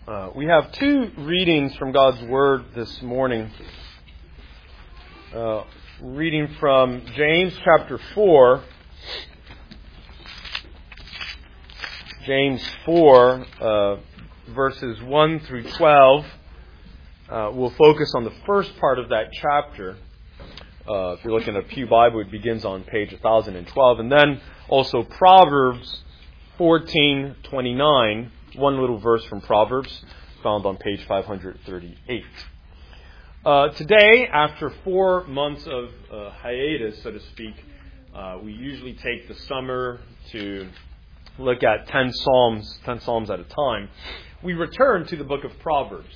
We have two readings from God's Word this morning. Reading from James chapter 4. James 4, verses 1 through 12. We'll focus on the first part of that chapter. If you're looking at a Pew Bible, it begins on page 1012. And then also Proverbs 14:29. One little verse from Proverbs found on page 538. Today, after 4 months of hiatus, so to speak, we usually take the summer to look at 10 Psalms at a time. We return to the book of Proverbs.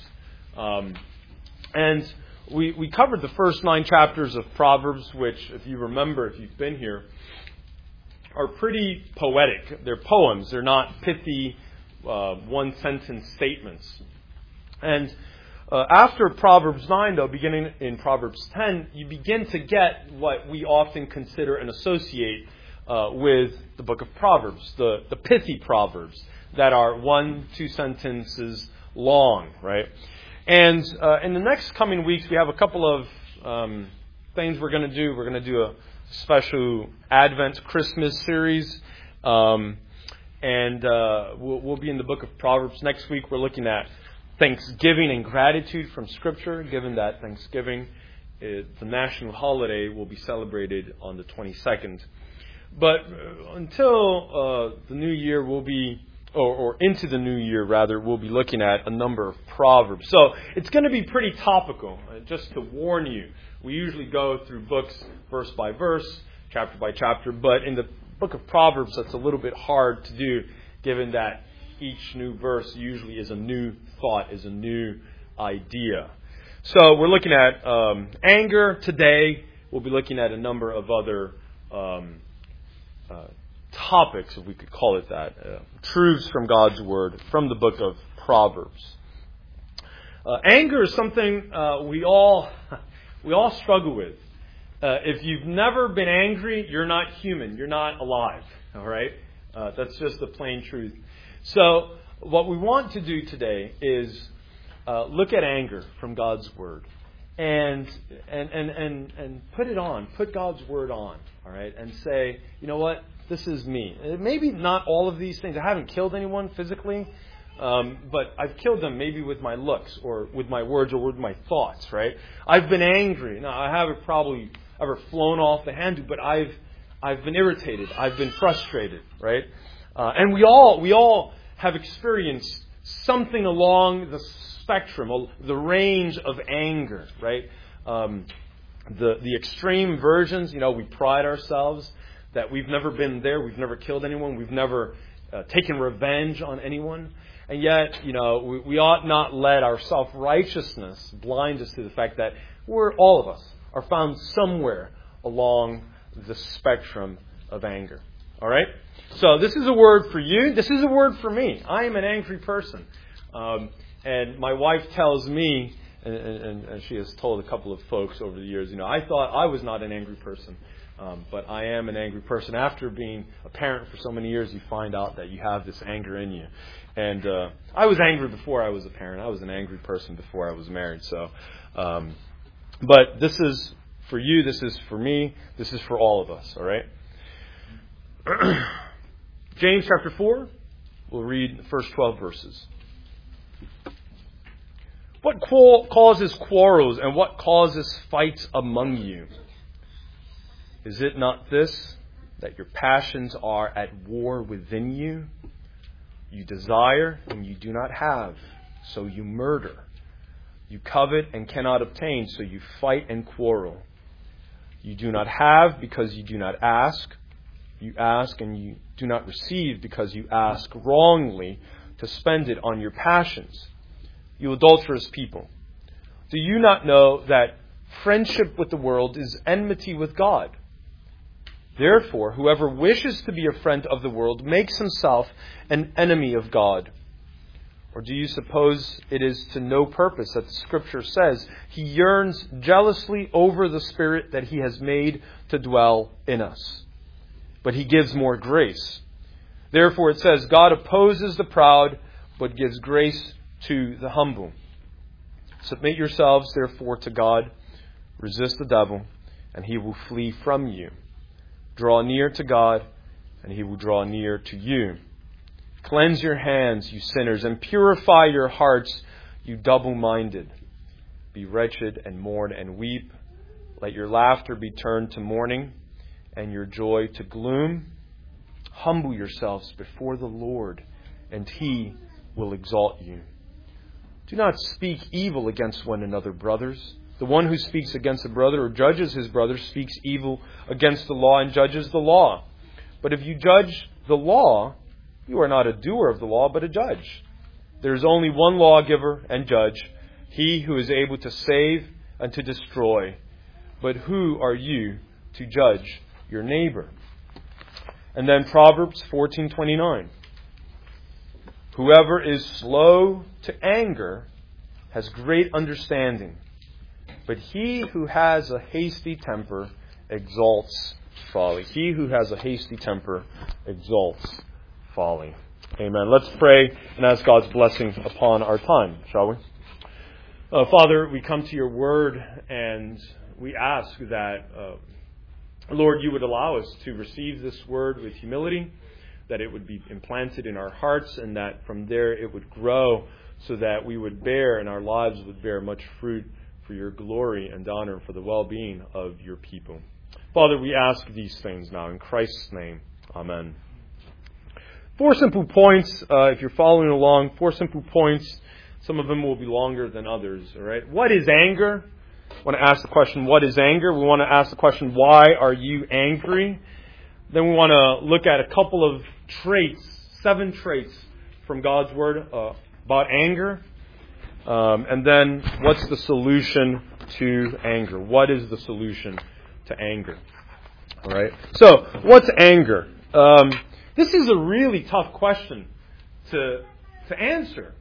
And we covered the first 9 chapters of Proverbs, which, if you remember, if you've been here, are pretty poetic. They're poems. They're not pithy, one-sentence statements. And after Proverbs 9, though, beginning in Proverbs 10, you begin to get what we often consider and associate with the book of Proverbs, the pithy Proverbs that are 1-2 sentences long, right? And in the next coming weeks, we have a couple of things we're going to do. We're going to do a special Advent Christmas series. And we'll be in the book of Proverbs. Next week, we're looking at Thanksgiving and gratitude from Scripture, given that Thanksgiving, the national holiday, will be celebrated on the 22nd. But until the new year, we'll be, or into the new year, rather, we'll be looking at a number of Proverbs. So it's going to be pretty topical. Just to warn you, we usually go through books verse by verse, chapter by chapter, but in the book of Proverbs, that's a little bit hard to do, given that each new verse usually is a new thought, is a new idea. So we're looking at anger today. We'll be looking at a number of other topics, if we could call it that, truths from God's Word, from the book of Proverbs. Anger is something we all struggle with. If you've never been angry, you're not human. You're not alive. All right? That's just the plain truth. So what we want to do today is look at anger from God's Word and put it on. Put God's Word on. All right? And say, you know what? This is me. Maybe not all of these things. I haven't killed anyone physically, but I've killed them maybe with my looks or with my words or with my thoughts. Right? I've been angry. Now, I haven't probably ever flown off the handle, but I've been irritated. I've been frustrated, right? And we all have experienced something along the spectrum, the range of anger, right? The extreme versions, we pride ourselves that we've never been there. We've never killed anyone. We've never taken revenge on anyone. And yet, we ought not let our self-righteousness blind us to the fact that all of us are found somewhere along the spectrum of anger. All right? So this is a word for you. This is a word for me. I am an angry person. And my wife tells me, and she has told a couple of folks over the years, I thought I was not an angry person. But I am an angry person. After being a parent for so many years, you find out that you have this anger in you. And I was angry before I was a parent. I was an angry person before I was married. So... but this is for you, this is for me, this is for all of us, all right? James chapter 4, we'll read the first 12 verses. What causes quarrels and what causes fights among you? Is it not this, that your passions are at war within you? You desire and you do not have, so you murder. You covet and cannot obtain, so you fight and quarrel. You do not have because you do not ask. You ask and you do not receive because you ask wrongly to spend it on your passions. You adulterous people, do you not know that friendship with the world is enmity with God? Therefore, whoever wishes to be a friend of the world makes himself an enemy of God. Or do you suppose it is to no purpose that the Scripture says He yearns jealously over the Spirit that He has made to dwell in us? But He gives more grace. Therefore it says, God opposes the proud, but gives grace to the humble. Submit yourselves, therefore, to God. Resist the devil, and he will flee from you. Draw near to God, and he will draw near to you. Cleanse your hands, you sinners, and purify your hearts, you double-minded. Be wretched and mourn and weep. Let your laughter be turned to mourning, and your joy to gloom. Humble yourselves before the Lord, and he will exalt you. Do not speak evil against one another, brothers. The one who speaks against a brother or judges his brother speaks evil against the law and judges the law. But if you judge the law, you are not a doer of the law, but a judge. There is only one lawgiver and judge, he who is able to save and to destroy. But who are you to judge your neighbor? And then Proverbs 14:29. Whoever is slow to anger has great understanding, but he who has a hasty temper exalts folly. He who has a hasty temper exalts folly. Amen. Let's pray and ask God's blessing upon our time, shall we? Father, we come to your word and we ask that, Lord, you would allow us to receive this word with humility, that it would be implanted in our hearts, and that from there it would grow so that we would bear and our lives would bear much fruit for your glory and honor, for the well-being of your people. Father, we ask these things now in Christ's name. Amen. 4 simple points, if you're following along, 4 simple points. Some of them will be longer than others. All right. What is anger? I want to ask the question, what is anger? We want to ask the question, why are you angry? Then we want to look at a couple of traits, 7 traits from God's Word about anger. And then what's the solution to anger? What is the solution to anger? All right. So what's anger? This is a really tough question to answer.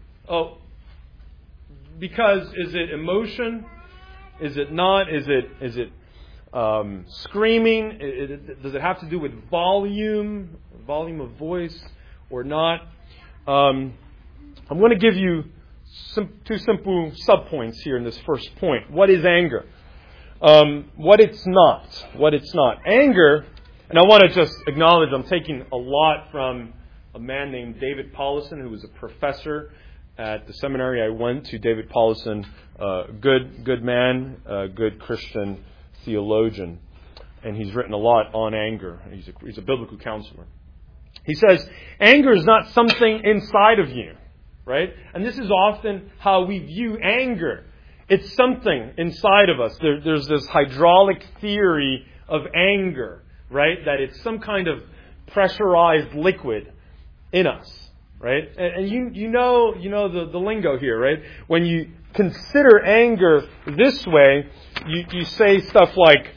Because is it emotion? Is it not? Is it screaming? Does it have to do with volume of voice, or not? I'm going to give you 2 simple subpoints here in this first point. What is anger? What it's not. Anger, and I want to just acknowledge I'm taking a lot from a man named David Paulison, who was a professor at the seminary I went to. David Paulison, good man, good Christian theologian, and he's written a lot on anger. He's a biblical counselor. He says, anger is not something inside of you, right? And this is often how we view anger. It's something inside of us. There's this hydraulic theory of anger, right? That it's some kind of pressurized liquid in us, right? And you know the lingo here, right? When you consider anger this way, you say stuff like,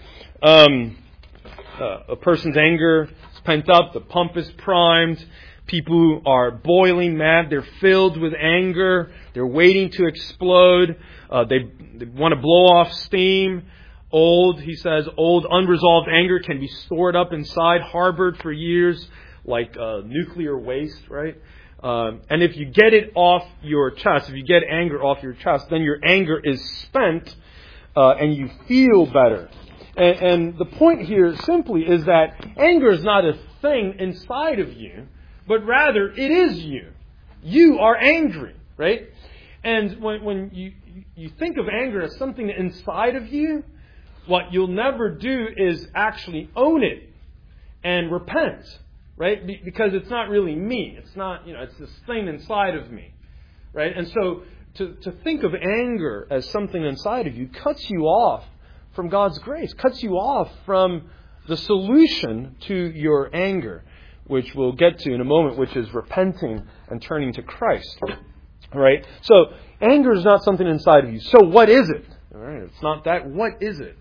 a person's anger is pent up, the pump is primed, people are boiling mad, they're filled with anger, they're waiting to explode, they want to blow off steam. He says, old unresolved anger can be stored up inside, harbored for years, like nuclear waste, right? And if you get it off your chest, if you get anger off your chest, then your anger is spent and you feel better. And the point here simply is that anger is not a thing inside of you, but rather it is you. You are angry, right? And when you think of anger as something inside of you, what you'll never do is actually own it and repent, right? Because it's not really me. It's not, it's this thing inside of me, right? And so to think of anger as something inside of you cuts you off from God's grace, cuts you off from the solution to your anger, which we'll get to in a moment, which is repenting and turning to Christ, right? So anger is not something inside of you. So what is it? All right, it's not that. What is it?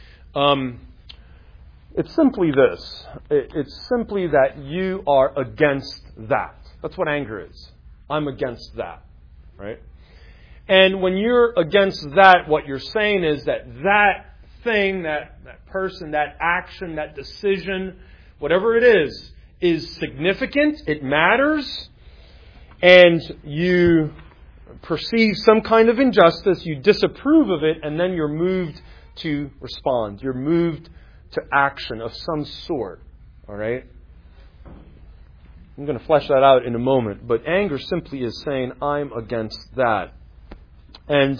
It's simply this. It's simply that you are against that. That's what anger is. I'm against that, right? And when you're against that, what you're saying is that thing, that person, that action, that decision, whatever it is significant, it matters, and you perceive some kind of injustice, you disapprove of it, and then you're moved to respond. You're moved to action of some sort. All right? I'm going to flesh that out in a moment. But anger simply is saying, I'm against that. And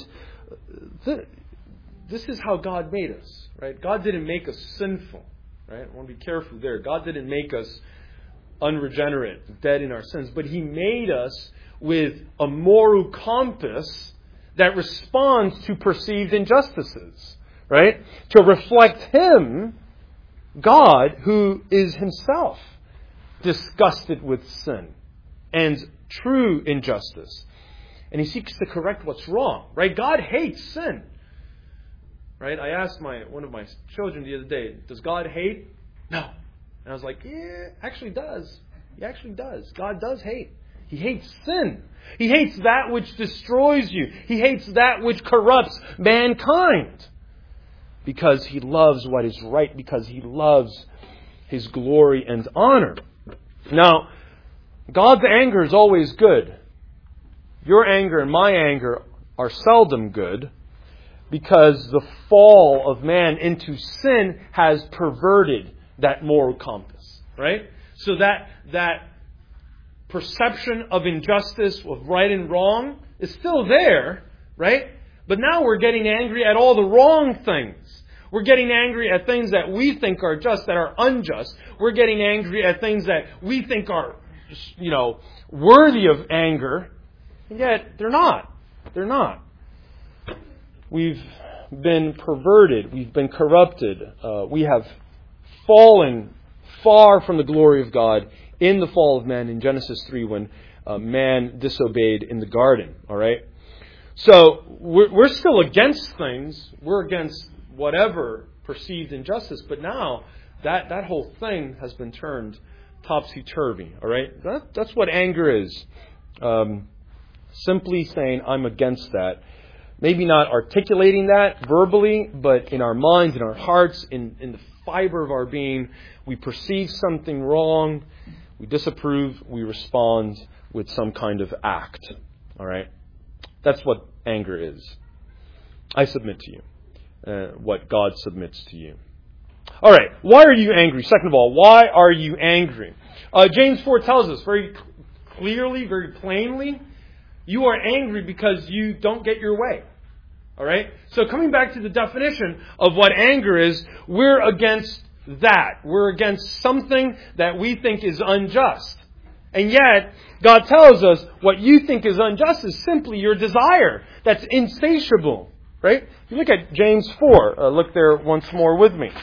this is how God made us. Right? God didn't make us sinful. Right? I want to be careful there. God didn't make us unregenerate, dead in our sins. But He made us with a moral compass that responds to perceived injustices. Right? To reflect Him, God, who is Himself disgusted with sin and true injustice. And He seeks to correct what's wrong. Right? God hates sin. Right? I asked one of my children the other day, does God hate? No. And I was like, yeah, actually does. He actually does. God does hate. He hates sin. He hates that which destroys you. He hates that which corrupts mankind. Because He loves what is right. Because He loves His glory and honor. Now, God's anger is always good. Your anger and my anger are seldom good. Because the fall of man into sin has perverted that moral compass. Right? So that perception of injustice, of right and wrong, is still there. Right? But now we're getting angry at all the wrong things. We're getting angry at things that we think are just, that are unjust. We're getting angry at things that we think are, worthy of anger. And yet, they're not. They're not. We've been perverted. We've been corrupted. We have fallen far from the glory of God in the fall of man in Genesis 3 when man disobeyed in the garden. All right? So we're still against things. We're against whatever perceived injustice. But now that whole thing has been turned topsy-turvy. All right? That's what anger is. Simply saying, I'm against that. Maybe not articulating that verbally, but in our minds, in our hearts, in the fiber of our being, we perceive something wrong, we disapprove, we respond with some kind of act. All right? That's what anger is. I submit to you what God submits to you. All right. Why are you angry? Second of all, why are you angry? James 4 tells us very clearly, very plainly, you are angry because you don't get your way. All right? So coming back to the definition of what anger is, we're against that. We're against something that we think is unjust. And yet, God tells us what you think is unjust is simply your desire. That's insatiable. Right? If you look at James 4, look there once more with me.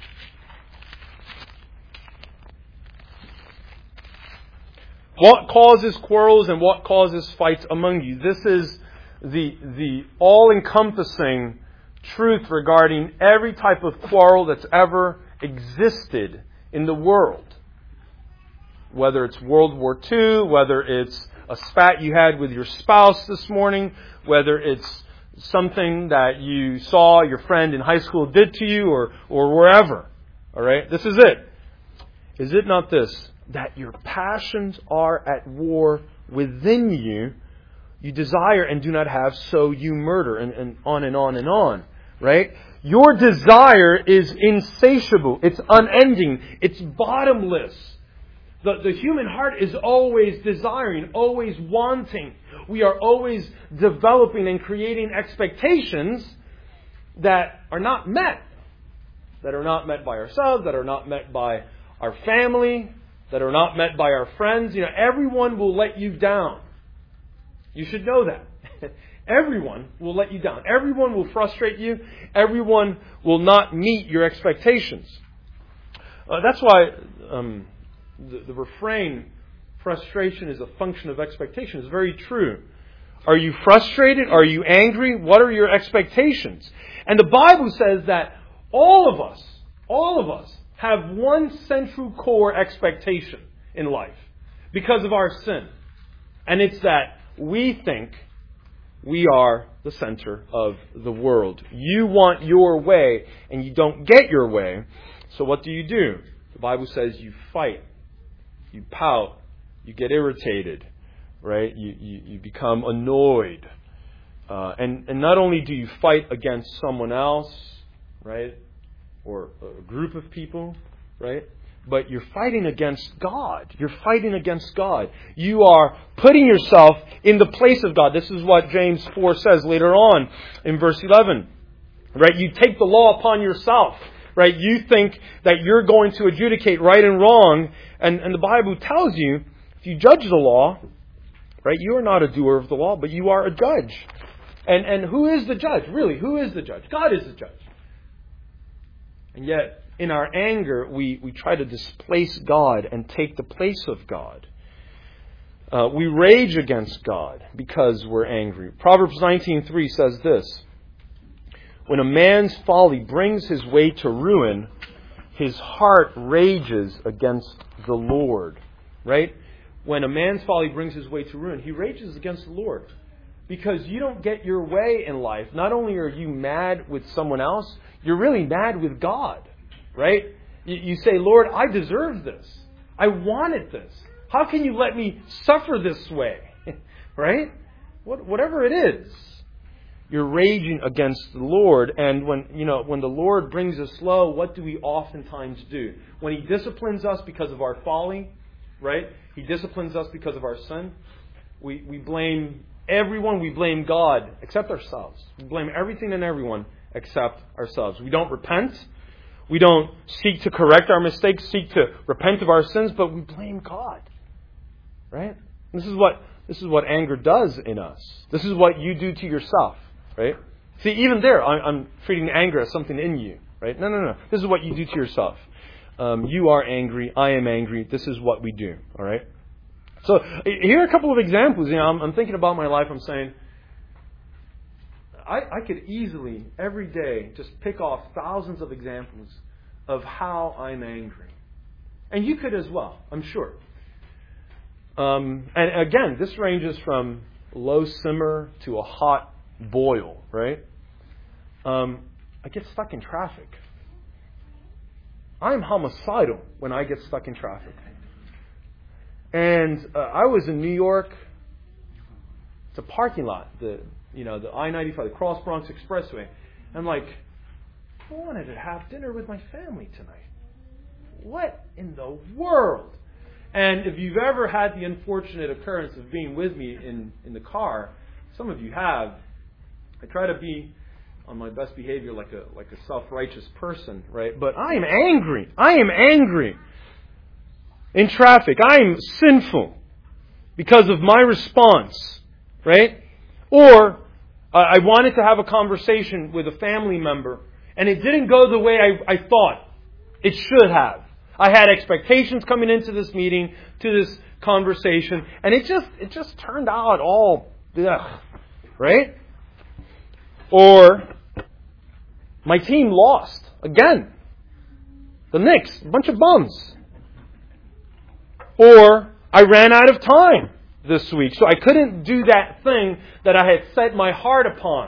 What causes quarrels and what causes fights among you? This is the all-encompassing truth regarding every type of quarrel that's ever existed in the world. Whether it's World War II, whether it's a spat you had with your spouse this morning, whether it's something that you saw your friend in high school did to you or wherever. All right? This is it. Is it not this? That your passions are at war within you. You desire and do not have, so you murder. And on and on and on. Right? Your desire is insatiable. It's unending. It's bottomless. The human heart is always desiring, always wanting. We are always developing and creating expectations that are not met. That are not met by ourselves, that are not met by our family, that are not met by our friends. Everyone will let you down. You should know that. Everyone will let you down. Everyone will frustrate you. Everyone will not meet your expectations. That's why the refrain, frustration is a function of expectation, is very true. Are you frustrated? Are you angry? What are your expectations? And the Bible says that all of us have one central core expectation in life because of our sin. And it's that we think we are the center of the world. You want your way and you don't get your way. So what do? The Bible says you fight, you pout, you get irritated, right? You become annoyed. And not only do you fight against someone else, right, or a group of people, right, but you're fighting against God. You're fighting against God. You are putting yourself in the place of God. This is what James 4 says later on in verse 11. Right? You take the law upon yourself. Right? You think that you're going to adjudicate right and wrong. And the Bible tells you, if you judge the law, right, you are not a doer of the law, but you are a judge. And who is the judge? Really, who is the judge? God is the judge. And yet, in our anger, we try to displace God and take the place of God. We rage against God because we're angry. Proverbs 19:3 says this: when a man's folly brings his way to ruin, his heart rages against the Lord. Right? When a man's folly brings his way to ruin, he rages against the Lord. Because you don't get your way in life. Not only are you mad with someone else, you're really mad with God. Right? You say, Lord, I deserve this. I wanted this. How can you let me suffer this way? Right? Whatever it is. You're raging against the Lord. And when the Lord brings us low, what do we oftentimes do? When He disciplines us because of our folly, right? He disciplines us because of our sin. We blame everyone. We blame God except ourselves. We blame everything and everyone except ourselves. We don't repent. We don't seek to correct our mistakes, seek to repent of our sins, but we blame God. Right? This is what anger does in us. This is what you do to yourself. Right? See, even there, I'm treating anger as something in you. Right? No. This is what you do to yourself. You are angry. I am angry. This is what we do. All right? So here are a couple of examples. I'm thinking about my life. I'm saying, I could easily, every day, just pick off thousands of examples of how I'm angry. And you could as well, I'm sure. And again, this ranges from low simmer to a hot boil, right? I get stuck in traffic. I'm homicidal when I get stuck in traffic. And I was in New York. It's a parking lot. The I-95, the Cross Bronx Expressway. I'm like, I wanted to have dinner with my family tonight. What in the world? And if you've ever had the unfortunate occurrence of being with me in the car, some of you have, I try to be on my best behavior like a self-righteous person, right? But I am angry. I am angry. In traffic, I am sinful because of my response, right? Or I wanted to have a conversation with a family member, and it didn't go the way I thought it should have. I had expectations coming into this meeting, to this conversation, and it just turned out all, right? Or my team lost again. The Knicks, a bunch of bums. Or I ran out of time this week, so I couldn't do that thing that I had set my heart upon.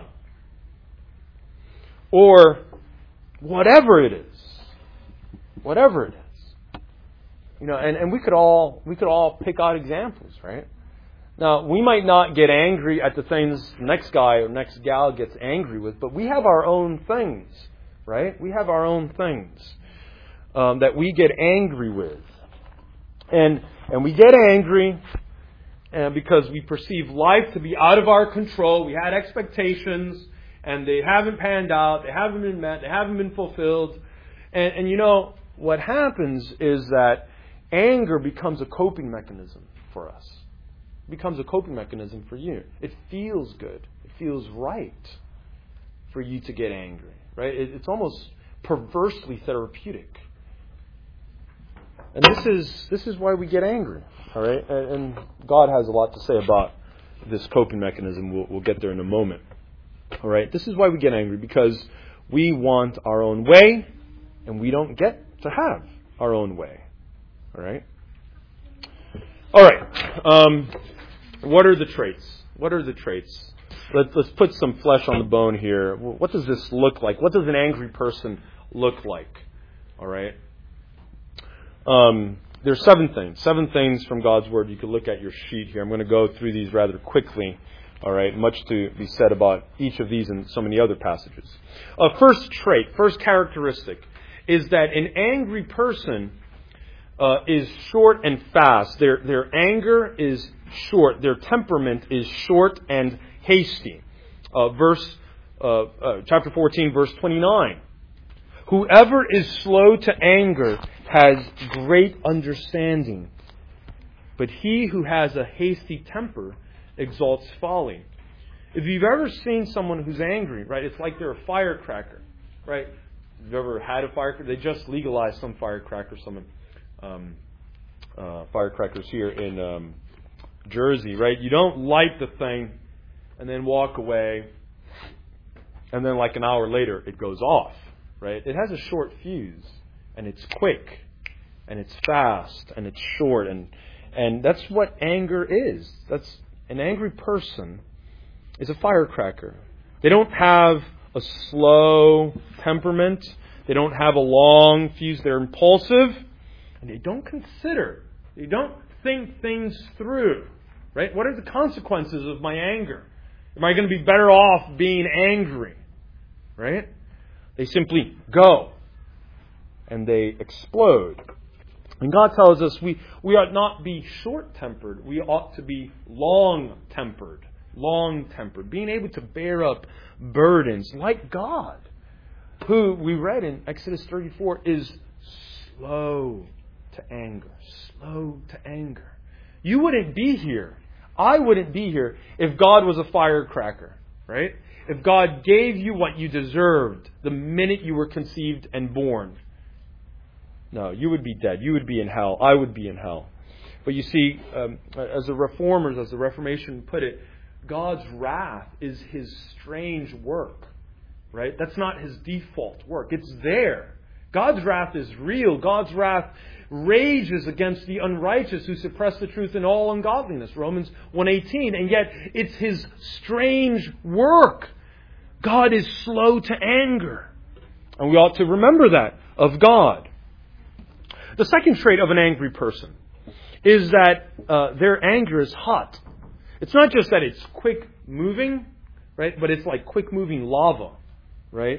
Or whatever it is. Whatever it is. And we could all pick out examples, right? Now, we might not get angry at the things the next guy or next gal gets angry with, but we have our own things, right? We have our own things that we get angry with. And we get angry because we perceive life to be out of our control. We had expectations, and they haven't panned out. They haven't been met. They haven't been fulfilled. And what happens is that anger becomes a coping mechanism for us. It becomes a coping mechanism for you. It feels good. It feels right for you to get angry, right? It's almost perversely therapeutic. And this is why we get angry, all right? And God has a lot to say about this coping mechanism. We'll get there in a moment, all right? This is why we get angry, because we want our own way, and we don't get to have our own way, all right? All right. What are the traits? What are the traits? Let's put some flesh on the bone here. What does this look like? What does an angry person look like? All right. There's 7 things. 7 things from God's Word. You can look at your sheet here. I'm going to go through these rather quickly. All right, much to be said about each of these and so many other passages. First trait, first characteristic, is that an angry person is short and fast. Their anger is short. Their temperament is short and hasty. Chapter 14, verse 29. Whoever is slow to anger has great understanding, but he who has a hasty temper exalts folly. If you've ever seen someone who's angry, right, it's like they're a firecracker, right? If you've ever had a firecracker, they just legalized some firecrackers, firecrackers here in Jersey, right? You don't light the thing and then walk away, and then like an hour later it goes off, right? It has a short fuse, and it's quick, and it's fast, and it's short, and that's what anger is. That's an angry person is a firecracker. They don't have a slow temperament. They don't have a long fuse. They're impulsive, and they don't consider. They don't think things through, right? What are the consequences of my anger? Am I going to be better off being angry, right? They simply go, and they explode. And God tells us we ought not be short-tempered. We ought to be long-tempered. Long-tempered. Being able to bear up burdens like God, who we read in Exodus 34 is slow to anger. Slow to anger. You wouldn't be here. I wouldn't be here if God was a firecracker, right? If God gave you what you deserved the minute you were conceived and born. No, you would be dead. You would be in hell. I would be in hell. But you see, as the Reformers, as the Reformation put it, God's wrath is His strange work, right? That's not His default work. It's there. God's wrath is real. God's wrath rages against the unrighteous who suppress the truth in all ungodliness. Romans 1:18. And yet, it's His strange work. God is slow to anger. And we ought to remember that of God. The second trait of an angry person is that their anger is hot. It's not just that it's quick moving, right? But it's like quick moving lava, right?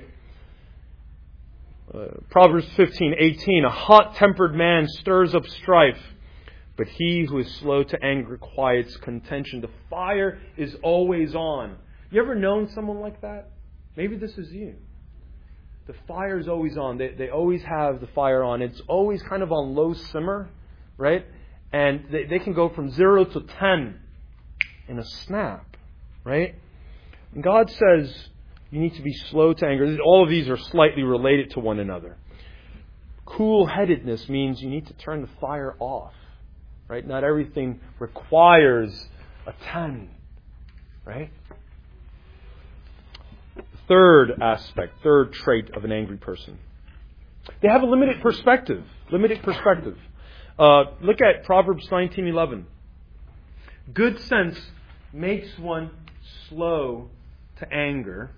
Proverbs 15:18. A hot-tempered man stirs up strife, but he who is slow to anger quiets contention. The fire is always on. You ever known someone like that? Maybe this is you. The fire is always on. They always have the fire on. It's always kind of on low simmer, right? And they can go from 0 to 10 in a snap, right? And God says you need to be slow to anger. All of these are slightly related to one another. Cool-headedness means you need to turn the fire off, right? Not everything requires a 10, right? Third trait of an angry person. They have a limited perspective. Look at Proverbs 19:11. Good sense makes one slow to anger,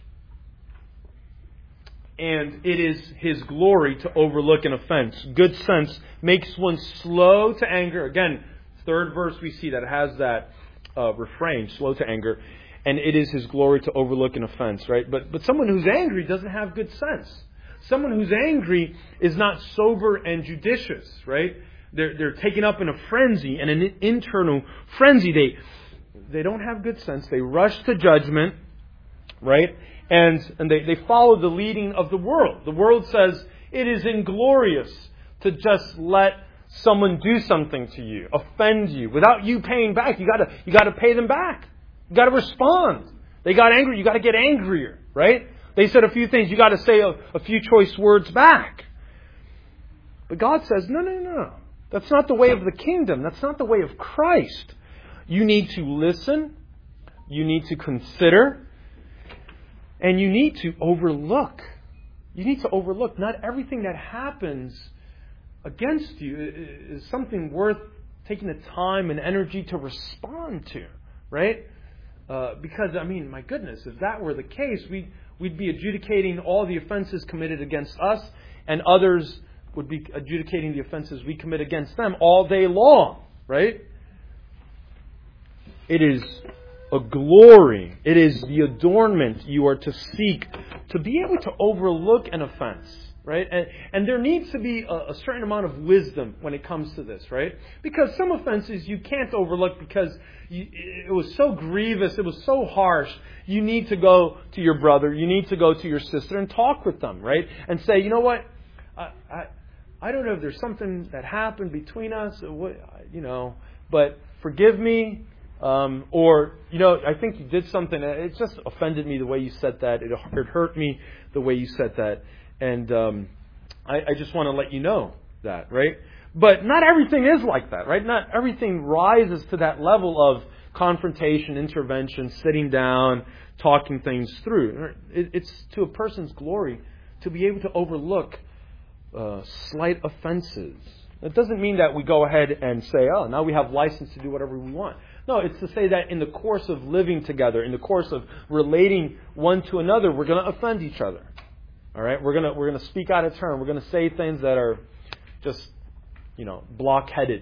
and it is his glory to overlook an offense. Good sense makes one slow to anger. Again, third verse we see that it has that refrain, slow to anger. And it is his glory to overlook an offense, right? But someone who's angry doesn't have good sense. Someone who's angry is not sober and judicious, right? They're taken up in a frenzy, and an internal frenzy. They don't have good sense. They rush to judgment, right? And they follow the leading of the world. The world says it is inglorious to just let someone do something to you, offend you, without you paying back. You gotta pay them back. You got to respond. They got angry. You got to get angrier, right? They said a few things. You got to say a few choice words back. But God says, no. That's not the way of the kingdom. That's not the way of Christ. You need to listen. You need to consider. And you need to overlook. You need to overlook. Not everything that happens against you is something worth taking the time and energy to respond to, right? Because, my goodness, if that were the case, we'd be adjudicating all the offenses committed against us, and others would be adjudicating the offenses we commit against them all day long, right? It is a glory. It is the adornment you are to seek to be able to overlook an offense. Right? And there needs to be a certain amount of wisdom when it comes to this, right? Because some offenses you can't overlook because it was so grievous, it was so harsh. You need to go to your brother, you need to go to your sister and talk with them, right? And say, you know what? I don't know if there's something that happened between us, or what, but forgive me. Or, I think you did something, it just offended me the way you said that. It hurt me the way you said that. And I just want to let you know that, right? But not everything is like that, right? Not everything rises to that level of confrontation, intervention, sitting down, talking things through. It's to a person's glory to be able to overlook slight offenses. It doesn't mean that we go ahead and say, oh, now we have license to do whatever we want. No, it's to say that in the course of living together, in the course of relating one to another, we're going to offend each other. All right, we're gonna speak out of turn. We're gonna say things that are just, blockheaded,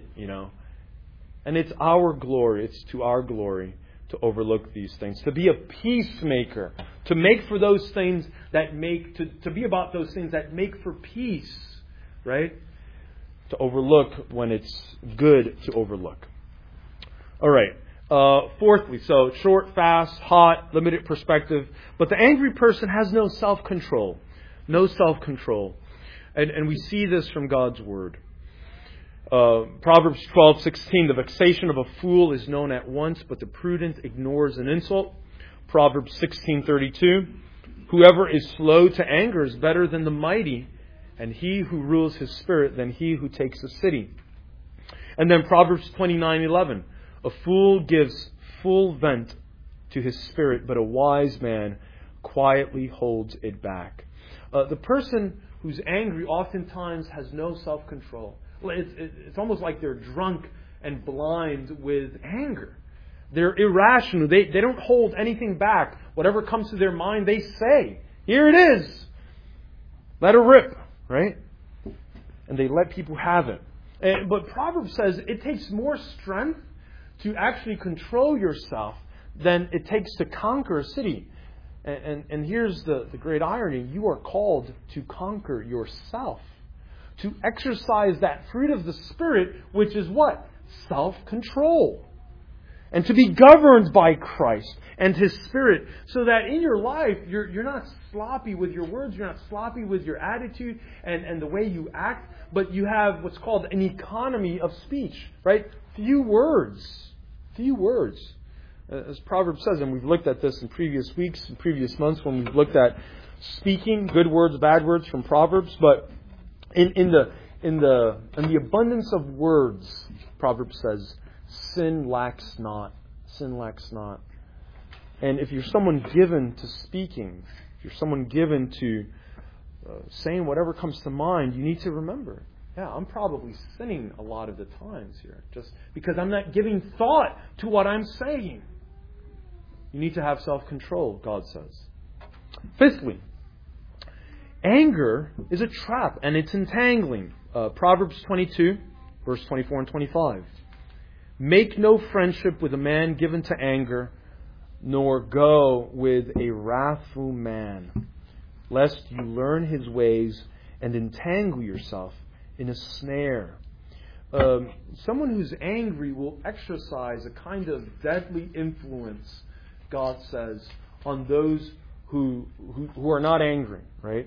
And it's our glory. It's to our glory to overlook these things, to be a peacemaker, to make for those things that make, to be about those things that make for peace, right? To overlook when it's good to overlook. All right. Fourthly, so short, fast, hot, limited perspective, but the angry person has no self-control. No self-control. And we see this from God's Word. Proverbs 12:16, the vexation of a fool is known at once, but the prudent ignores an insult. Proverbs 16:32, whoever is slow to anger is better than the mighty, and he who rules his spirit than he who takes a city. And then Proverbs 29:11, a fool gives full vent to his spirit, but a wise man quietly holds it back. The person who's angry oftentimes has no self-control. It's almost like they're drunk and blind with anger. They're irrational. They don't hold anything back. Whatever comes to their mind, they say, here it is. Let her rip, right? And they let people have it. But Proverbs says it takes more strength to actually control yourself than it takes to conquer a city. And here's the great irony. You are called to conquer yourself. To exercise that fruit of the Spirit, which is what? Self-control. And to be governed by Christ and His Spirit, so that in your life, you're not sloppy with your words, you're not sloppy with your attitude and the way you act, but you have what's called an economy of speech, right? Few words. Few words. As Proverbs says, and we've looked at this in previous weeks, in previous months, when we've looked at speaking, good words, bad words from Proverbs, but in the abundance of words, Proverbs says, sin lacks not. Sin lacks not. And if you're someone given to speaking, if you're someone given to saying whatever comes to mind, you need to remember, I'm probably sinning a lot of the times here, just because I'm not giving thought to what I'm saying. You need to have self-control, God says. Fifthly, anger is a trap and it's entangling. Proverbs 22, verse 24 and 25. Make no friendship with a man given to anger, nor go with a wrathful man, lest you learn his ways and entangle yourself in a snare. Someone who's angry will exercise a kind of deadly influence, God says, on those who are not angry, right?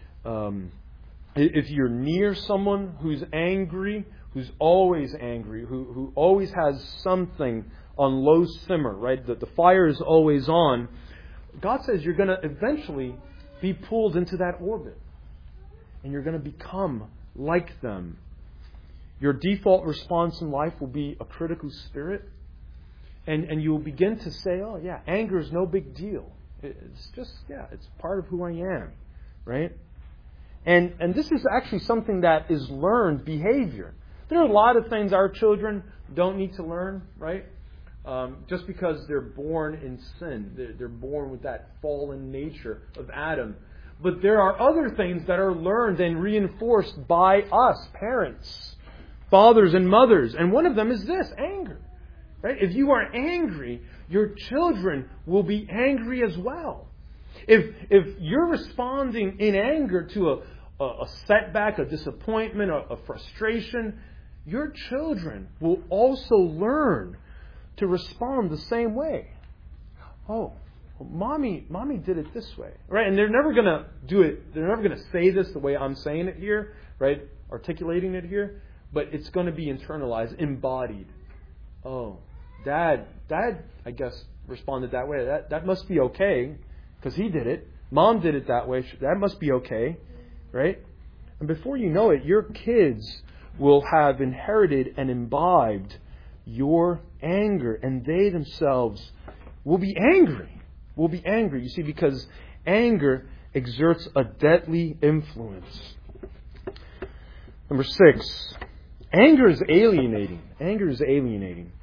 If you're near someone who's angry, who's always angry, who always has something on low simmer, right? The fire is always on. God says you're going to eventually be pulled into that orbit. And you're going to become like them. Your default response in life will be a critical spirit. And you will begin to say, anger is no big deal. It's just, it's part of who I am, right? And this is actually something that is learned behavior. There are a lot of things our children don't need to learn, right? Just because they're born in sin. They're born with that fallen nature of Adam. But there are other things that are learned and reinforced by us, parents, fathers and mothers. And one of them is this, anger. Right? If you are angry, your children will be angry as well. If you're responding in anger to a setback, a disappointment, a frustration, your children will also learn to respond the same way. Oh, mommy did it this way, right? And they're never going to do it. They're never going to say this the way I'm saying it here, right? Articulating it here, but it's going to be internalized, embodied. Oh, Dad, I guess responded that way. That must be okay because he did it. Mom did it that way. That must be okay, right? And before you know it, your kids will have inherited and imbibed your anger, and they themselves will be angry. Will be angry, you see, because anger exerts a deadly influence. Number 6, anger is alienating. Anger is alienating.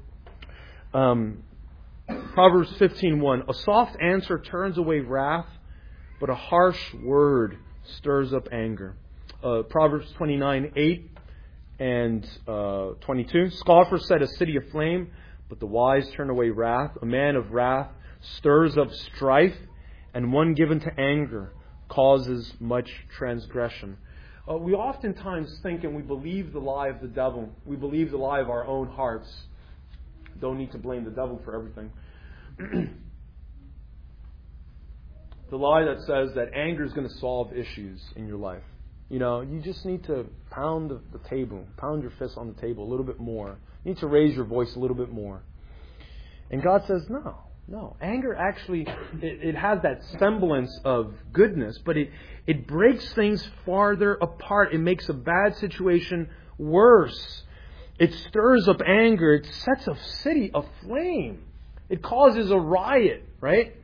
Proverbs 15:1. A soft answer turns away wrath, but a harsh word stirs up anger. Proverbs 29:8 and 22. Scoffers set a city aflame, but the wise turn away wrath. A man of wrath stirs up strife, and one given to anger causes much transgression. We oftentimes think and we believe the lie of the devil. We believe the lie of our own hearts. Don't need to blame the devil for everything. The lie that says that anger is going to solve issues in your life. You know, you just need to pound the table, pound your fist on the table a little bit more. You need to raise your voice a little bit more. And God says, no. Anger actually, it has that semblance of goodness, but it breaks things farther apart. It makes a bad situation worse. It stirs up anger. It sets a city aflame. It causes a riot, right?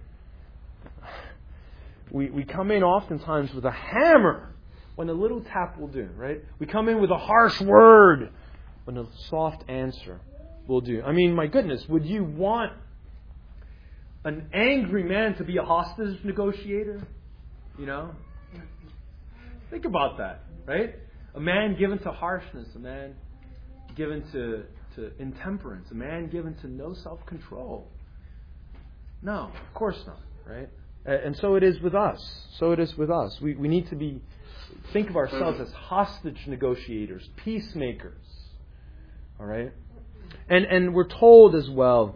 We come in oftentimes with a hammer when a little tap will do, right? We come in with a harsh word when a soft answer will do. I mean, my goodness, would you want an angry man to be a hostage negotiator? You know? Think about that, right? A man given to harshness, a man given to intemperance, a man given to no self-control. No, of course not, right? And so it is with us. So it is with us. We need to think of ourselves as hostage negotiators, peacemakers. All right? And we're told as well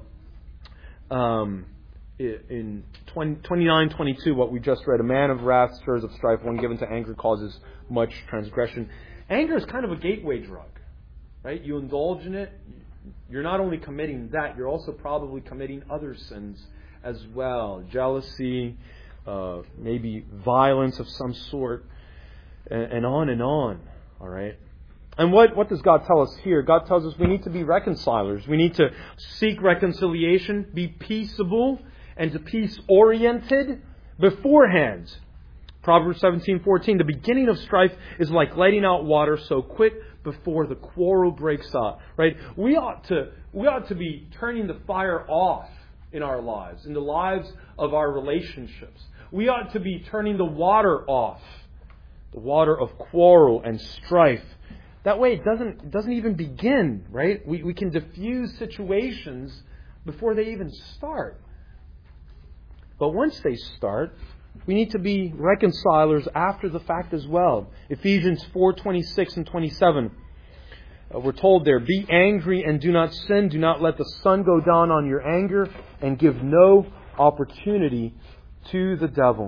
in 29:22, what we just read, a man of wrath stirs up strife, one given to anger causes much transgression. Anger is kind of a gateway drug, right? You indulge in it, you're not only committing that, you're also probably committing other sins as well. Jealousy, maybe violence of some sort, and on and on. All right? And what does God tell us here? God tells us we need to be reconcilers. We need to seek reconciliation, be peaceable, and to peace-oriented beforehand. Proverbs 17:14, the beginning of strife is like letting out water so quick before the quarrel breaks out. Right? We ought to be turning the fire off in our lives, in the lives of our relationships. We ought to be turning the water off, the water of quarrel and strife. That way it doesn't even begin, right? We can diffuse situations before they even start. But once they start, we need to be reconcilers after the fact as well. Ephesians 4:26 and 27. We're told there, be angry and do not sin. Do not let the sun go down on your anger and give no opportunity to the devil.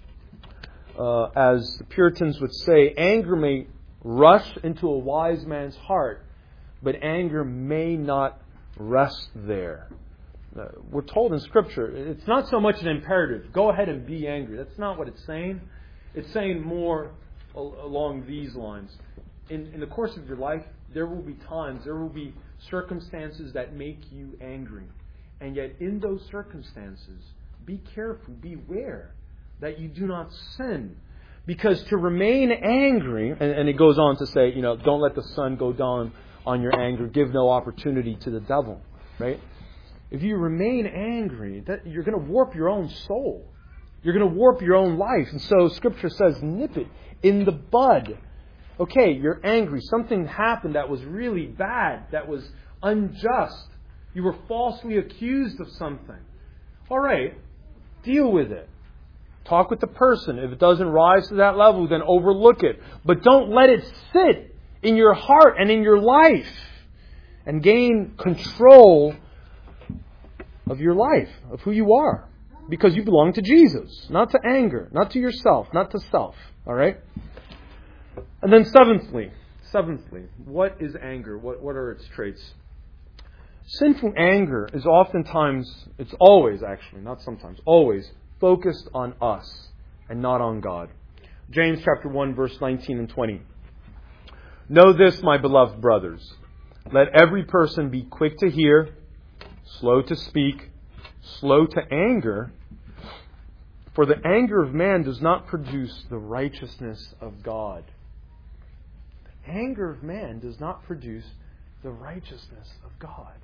As the Puritans would say, anger may rush into a wise man's heart, but anger may not rest there. We're told in Scripture, it's not so much an imperative. Go ahead and be angry. That's not what it's saying. It's saying more along these lines. In the course of your life, there will be times, there will be circumstances that make you angry. And yet in those circumstances, be careful, beware that you do not sin. Because to remain angry, and it goes on to say, don't let the sun go down on your anger, give no opportunity to the devil, right? If you remain angry, you're going to warp your own soul. You're going to warp your own life. And so Scripture says, nip it in the bud. Okay, you're angry. Something happened that was really bad, that was unjust. You were falsely accused of something. All right, deal with it. Talk with the person. If it doesn't rise to that level, then overlook it. But don't let it sit in your heart and in your life and gain control of your life, of who you are. Because you belong to Jesus, not to anger, not to yourself, not to self. All right? And then seventhly, what is anger? What are its traits? Sinful anger is oftentimes, it's always actually, not sometimes, always focused on us and not on God. James chapter 1, verse 19 and 20. Know this, my beloved brothers. Let every person be quick to hear, slow to speak, slow to anger. For the anger of man does not produce the righteousness of God. The anger of man does not produce the righteousness of God.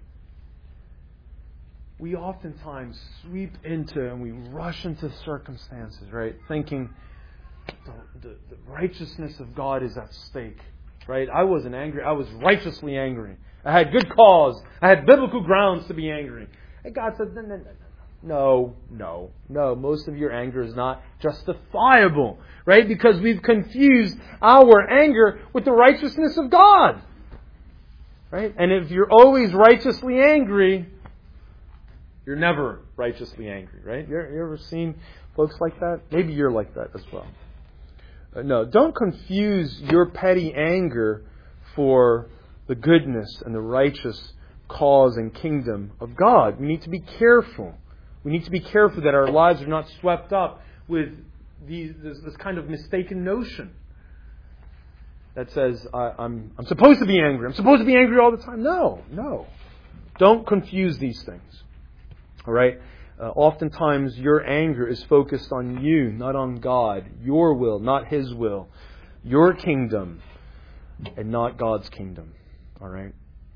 We oftentimes sweep into and we rush into circumstances, right? Thinking the righteousness of God is at stake, right? I wasn't angry. I was righteously angry. I had good cause. I had biblical grounds to be angry. And God said, no. Most of your anger is not justifiable, right? Because we've confused our anger with the righteousness of God, right? And if you're always righteously angry, you're never righteously angry, right? You ever seen folks like that? Maybe you're like that as well. No, don't confuse your petty anger for the goodness and the righteous cause and kingdom of God. We need to be careful. We need to be careful that our lives are not swept up with this kind of mistaken notion that says, I'm supposed to be angry. I'm supposed to be angry all the time. No. Don't confuse these things. All right? Oftentimes your anger is focused on you, not on God. Your will, not His will. Your kingdom, and not God's kingdom. All right?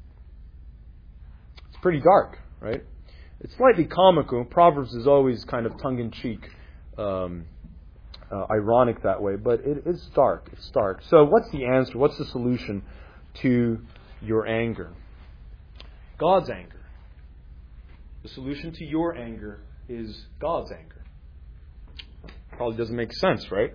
It's pretty dark, right? It's slightly comical. Proverbs is always kind of tongue-in-cheek, ironic that way, but it's dark. It's dark. So what's the answer? What's the solution to your anger? God's anger. The solution to your anger is God's anger. Probably doesn't make sense, right?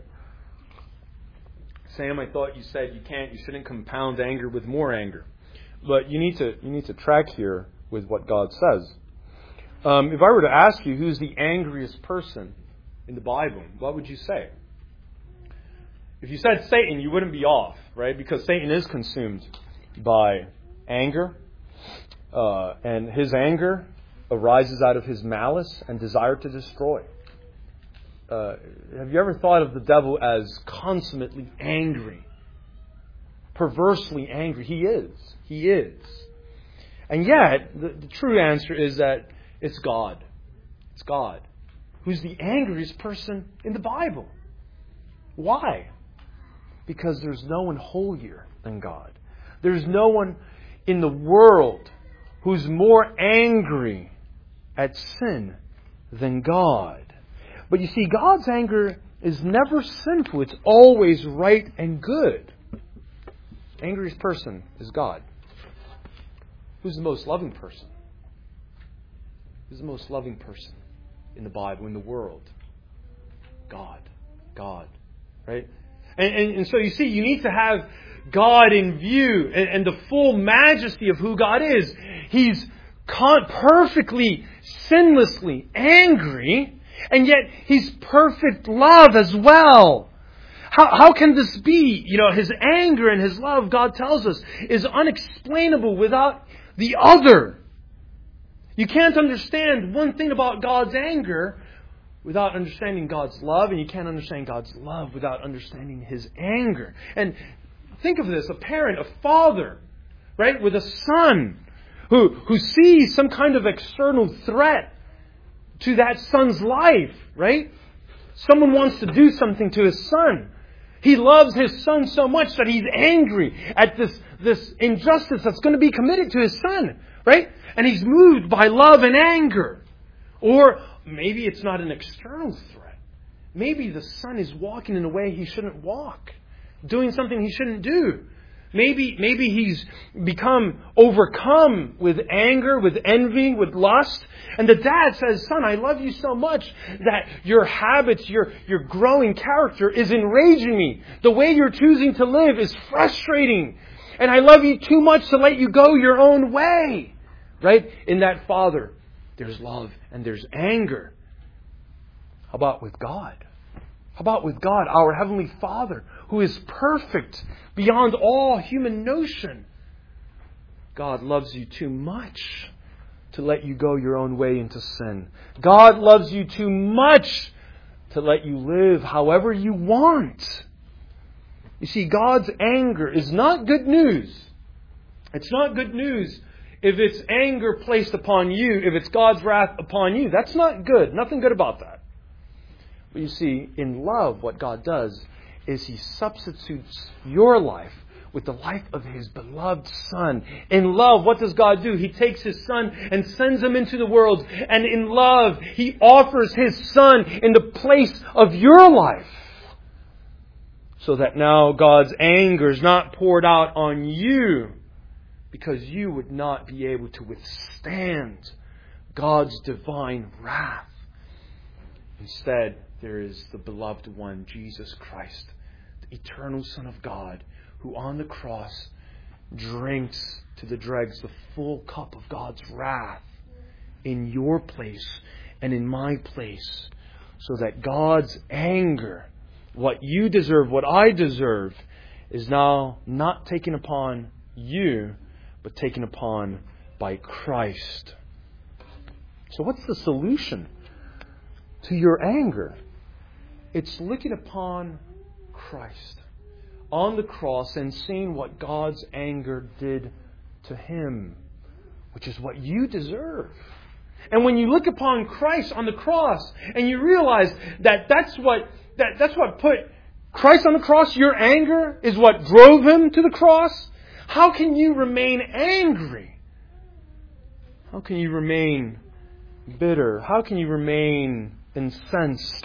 Sam, I thought you said you shouldn't compound anger with more anger. But you need to track here with what God says. If I were to ask you who's the angriest person in the Bible, what would you say? If you said Satan, you wouldn't be off, right? Because Satan is consumed by anger. And his anger arises out of his malice and desire to destroy. Have you ever thought of the devil as consummately angry? Perversely angry? He is. And yet, the true answer is that it's God. It's God who's the angriest person in the Bible. Why? Because there's no one holier than God. There's no one in the world who's more angry at sin than God. But you see, God's anger is never sinful. It's always right and good. Angriest person is God. Who's the most loving person? Who's the most loving person in the Bible, in the world? God. Right? And so you see, you need to have God in view and the full majesty of who God is. He's perfectly, sinlessly angry, and yet He's perfect love as well. How can this be? His anger and His love, God tells us, is unexplainable without the other. You can't understand one thing about God's anger without understanding God's love, and you can't understand God's love without understanding His anger. And think of this, a parent, a father, right, with a son who sees some kind of external threat to that son's life, right? Someone wants to do something to his son. He loves his son so much that he's angry at this injustice that's going to be committed to his son, right? And he's moved by love and anger. Or maybe it's not an external threat. Maybe the son is walking in a way he shouldn't walk, doing something he shouldn't do. Maybe he's become overcome with anger, with envy, with lust. And the dad says, son, I love you so much that your habits, your growing character is enraging me. The way you're choosing to live is frustrating. And I love you too much to let you go your own way. Right? In that father, there's love and there's anger. How about with God? How about with God, our Heavenly Father, who is perfect beyond all human notion? God loves you too much to let you go your own way into sin. God loves you too much to let you live however you want. You see, God's anger is not good news. It's not good news if it's anger placed upon you, if it's God's wrath upon you. That's not good. Nothing good about that. But you see, in love, what God does is He substitutes your life with the life of His beloved Son. In love, what does God do? He takes His Son and sends Him into the world. And in love, He offers His Son in the place of your life. So that now God's anger is not poured out on you, because you would not be able to withstand God's divine wrath. Instead, there is the beloved one, Jesus Christ, the eternal Son of God, who on the cross drinks to the dregs the full cup of God's wrath in your place and in my place, so that God's anger, what you deserve, what I deserve, is now not taken upon you, but taken upon by Christ. So what's the solution to your anger? It's looking upon Christ on the cross and seeing what God's anger did to Him, which is what you deserve. And when you look upon Christ on the cross and you realize that that's what put Christ on the cross, your anger is what drove Him to the cross, how can you remain angry? How can you remain bitter? How can you remain incensed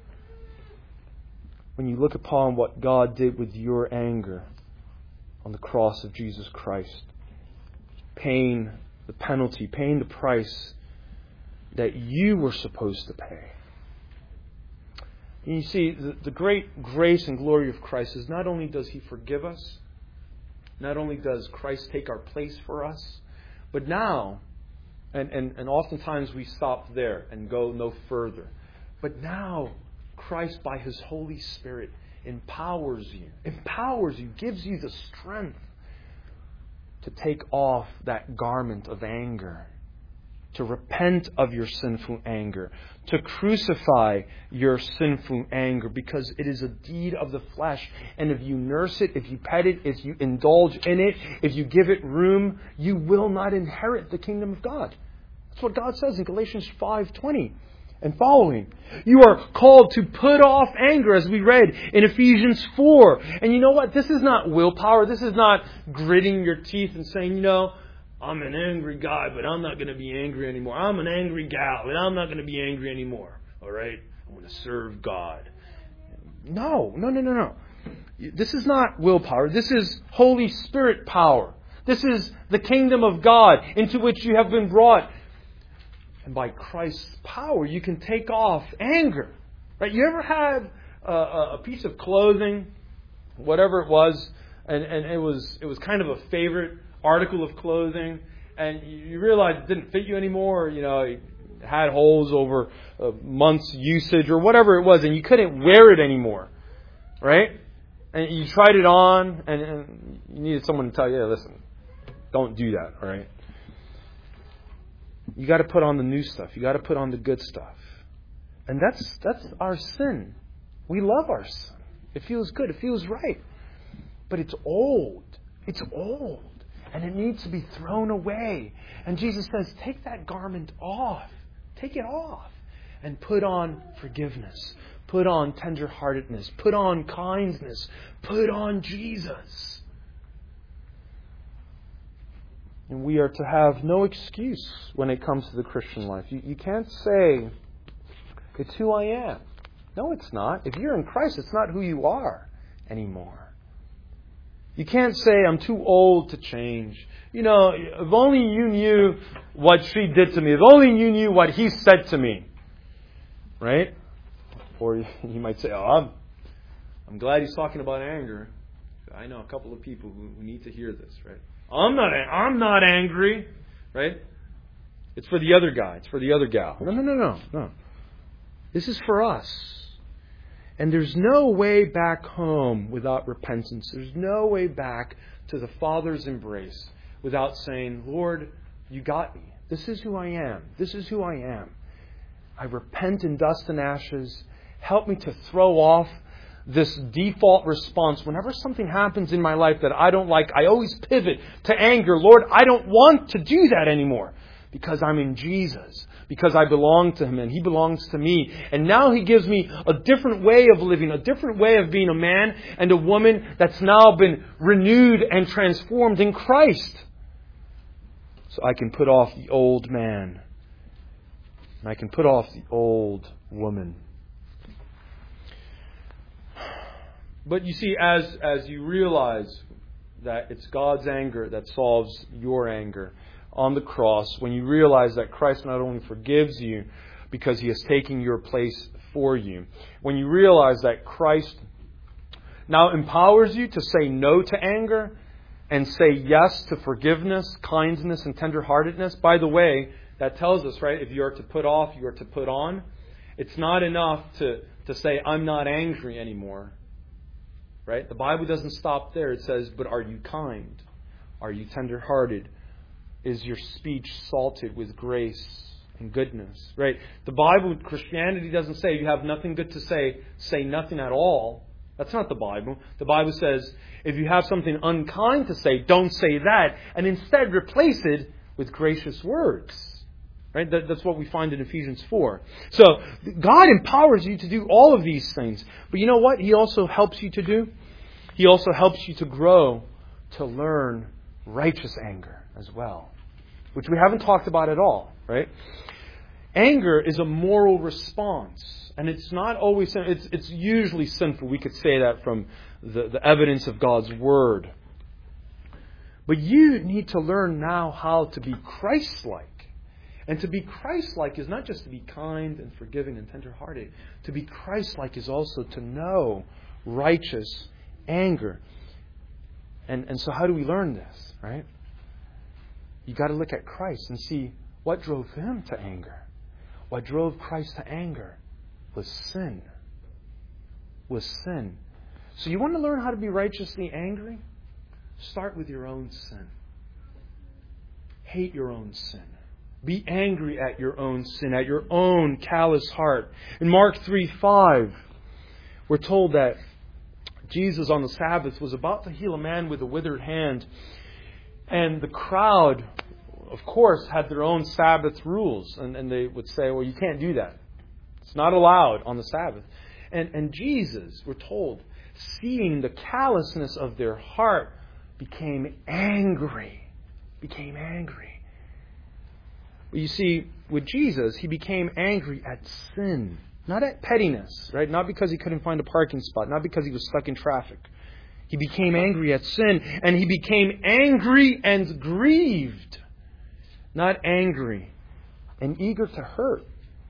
when you look upon what God did with your anger on the cross of Jesus Christ? Paying the penalty, paying the price that you were supposed to pay. And you see, the great grace and glory of Christ is not only does He forgive us, not only does Christ take our place for us, but now, and oftentimes we stop there and go no further, but now Christ by His Holy Spirit empowers you, gives you the strength to take off that garment of anger, to repent of your sinful anger, to crucify your sinful anger, because it is a deed of the flesh. And if you nurse it, if you pet it, if you indulge in it, if you give it room, you will not inherit the kingdom of God. That's what God says in Galatians 5:20 and following. You are called to put off anger, as we read in Ephesians 4. And you know what? This is not willpower. This is not gritting your teeth and saying, I'm an angry guy, but I'm not going to be angry anymore. I'm an angry gal, but I'm not going to be angry anymore. All right? I'm going to serve God. No. This is not willpower. This is Holy Spirit power. This is the kingdom of God into which you have been brought. And by Christ's power, you can take off anger. Right? You ever had a piece of clothing, whatever it was, and it was kind of a favorite article of clothing, and you realize it didn't fit you anymore, it had holes over months' usage or whatever it was, and you couldn't wear it anymore, right? And you tried it on, and you needed someone to tell you, listen, don't do that, all right? You got to put on the new stuff. You got to put on the good stuff. And that's our sin. We love our sin. It feels good. It feels right. But it's old. It's old. And it needs to be thrown away. And Jesus says, take that garment off. Take it off. And put on forgiveness. Put on tenderheartedness. Put on kindness. Put on Jesus. And we are to have no excuse when it comes to the Christian life. You can't say, it's who I am. No, it's not. If you're in Christ, it's not who you are anymore. You can't say, I'm too old to change. You know, if only you knew what she did to me. If only you knew what he said to me. Right? Or you might say, oh, I'm glad he's talking about anger. I know a couple of people who need to hear this, right? I'm not angry, right? It's for the other guy. It's for the other gal. No. This is for us. And there's no way back home without repentance. There's no way back to the Father's embrace without saying, Lord, you got me. This is who I am. This is who I am. I repent in dust and ashes. Help me to throw off this default response. Whenever something happens in my life that I don't like, I always pivot to anger. Lord, I don't want to do that anymore because I'm in Jesus, because I belong to Him and He belongs to me. And now He gives me a different way of living, a different way of being a man and a woman that's now been renewed and transformed in Christ. So I can put off the old man and I can put off the old woman. But you see, as you realize that it's God's anger that solves your anger on the cross, when you realize that Christ not only forgives you because He has taken your place for you, when you realize that Christ now empowers you to say no to anger and say yes to forgiveness, kindness, and tenderheartedness. By the way, that tells us, right, if you are to put off, you are to put on. It's not enough to say, I'm not angry anymore. Right? The Bible doesn't stop there. It says, but are you kind? Are you tender-hearted? Is your speech salted with grace and goodness? Right? The Bible, Christianity doesn't say if you have nothing good to say nothing at all. That's not the Bible. The Bible says if you have something unkind to say, don't say that, and instead replace it with gracious words. Right? That's what we find in Ephesians 4. So God empowers you to do all of these things. But you know what He also helps you to do? He also helps you to grow, to learn righteous anger as well, which we haven't talked about at all. Right? Anger is a moral response. And it's not always sinful. It's usually sinful. We could say that from the evidence of God's Word. But you need to learn now how to be Christ-like. And to be Christ-like is not just to be kind and forgiving and tender-hearted. To be Christ-like is also to know righteous anger. And so how do we learn this, right? You've got to look at Christ and see what drove Him to anger. What drove Christ to anger was sin. Was sin. So you want to learn how to be righteously angry? Start with your own sin. Hate your own sin. Be angry at your own sin, at your own callous heart. In Mark 3:5, we're told that Jesus on the Sabbath was about to heal a man with a withered hand. And the crowd, of course, had their own Sabbath rules. And they would say, well, you can't do that. It's not allowed on the Sabbath. And Jesus, we're told, seeing the callousness of their heart, became angry. Became angry. You see, with Jesus, He became angry at sin, not at pettiness, right? Not because He couldn't find a parking spot, not because He was stuck in traffic. He became angry at sin, and He became angry and grieved, not angry and eager to hurt.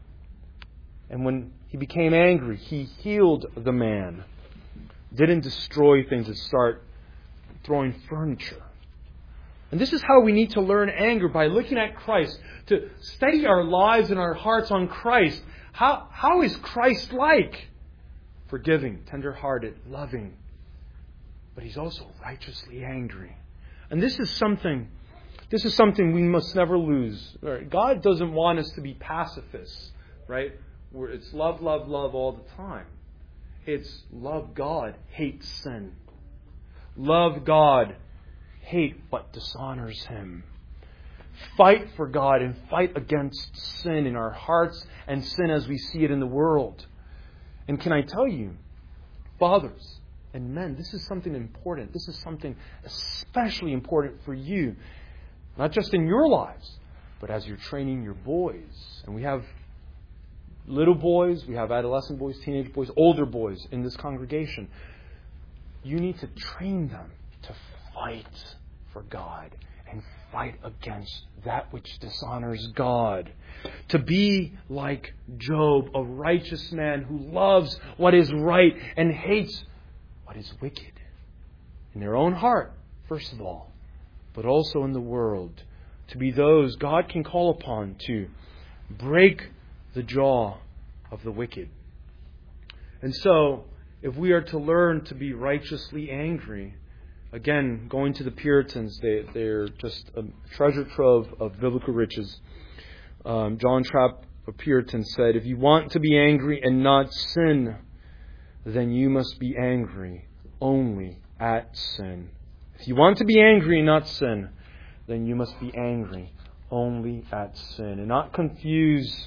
And when He became angry, He healed the man, didn't destroy things and start throwing furniture. And this is how we need to learn anger, by looking at Christ, to steady our lives and our hearts on Christ. How is Christ like? Forgiving, tender-hearted, loving. But He's also righteously angry. And this is something we must never lose. God doesn't want us to be pacifists, right? Where it's love, love, love all the time. It's love God, hate sin. Love God, hate what dishonors Him. Fight for God and fight against sin in our hearts and sin as we see it in the world. And can I tell you, fathers and men, this is something important. This is something especially important for you. Not just in your lives, but as you're training your boys. And we have little boys, we have adolescent boys, teenage boys, older boys in this congregation. You need to train them to fight for God and fight against that which dishonors God. To be like Job, a righteous man who loves what is right and hates what is wicked. In their own heart, first of all, but also in the world. To be those God can call upon to break the jaw of the wicked. And so, if we are to learn to be righteously angry, again, going to the Puritans, they're just a treasure trove of biblical riches. John Trapp, a Puritan, said, if you want to be angry and not sin, then you must be angry only at sin. If you want to be angry and not sin, then you must be angry only at sin. And not confuse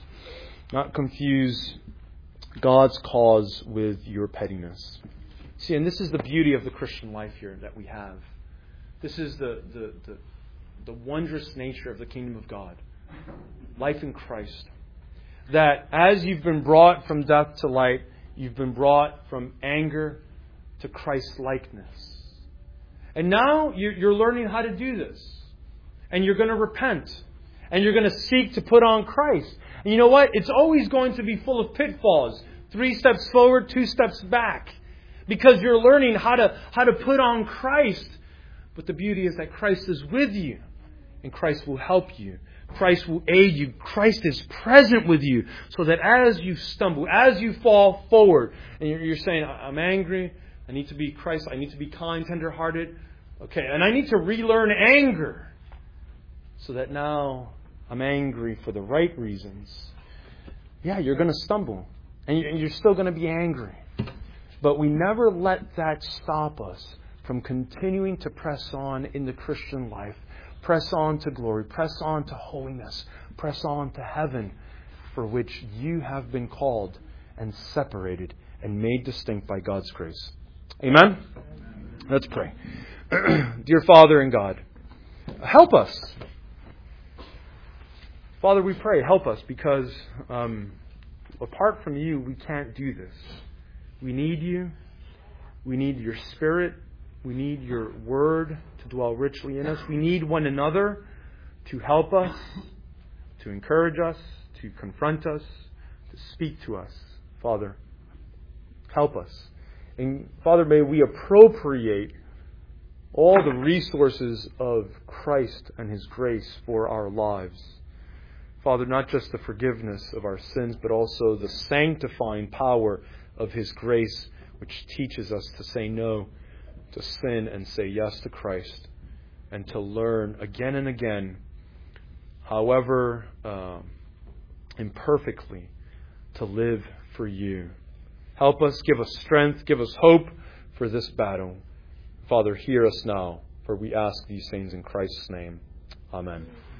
God's cause with your pettiness. See, and this is the beauty of the Christian life here that we have. This is the wondrous nature of the kingdom of God. Life in Christ. That as you've been brought from death to light, you've been brought from anger to Christ-likeness. And now you're learning how to do this. And you're going to repent. And you're going to seek to put on Christ. And you know what? It's always going to be full of pitfalls. 3 steps forward, 2 steps back. Because you're learning how to put on Christ. But the beauty is that Christ is with you. And Christ will help you. Christ will aid you. Christ is present with you. So that as you stumble, as you fall forward, and you're saying, I'm angry, I need to be Christ, I need to be kind, tender-hearted. Okay, and I need to relearn anger. So that now I'm angry for the right reasons. Yeah, you're going to stumble. And you're still going to be angry. But we never let that stop us from continuing to press on in the Christian life. Press on to glory. Press on to holiness. Press on to heaven, for which you have been called and separated and made distinct by God's grace. Amen? Let's pray. Dear Father and God, help us. Father, we pray, help us, because apart from you, we can't do this. We need you. We need your Spirit. We need your Word to dwell richly in us. We need one another to help us, to encourage us, to confront us, to speak to us. Father, help us. And Father, may we appropriate all the resources of Christ and His grace for our lives. Father, not just the forgiveness of our sins, but also the sanctifying power of His grace, which teaches us to say no to sin and say yes to Christ, and to learn again and again, however imperfectly, to live for you. Help us, give us strength, give us hope for this battle. Father, hear us now, for we ask these things in Christ's name. Amen.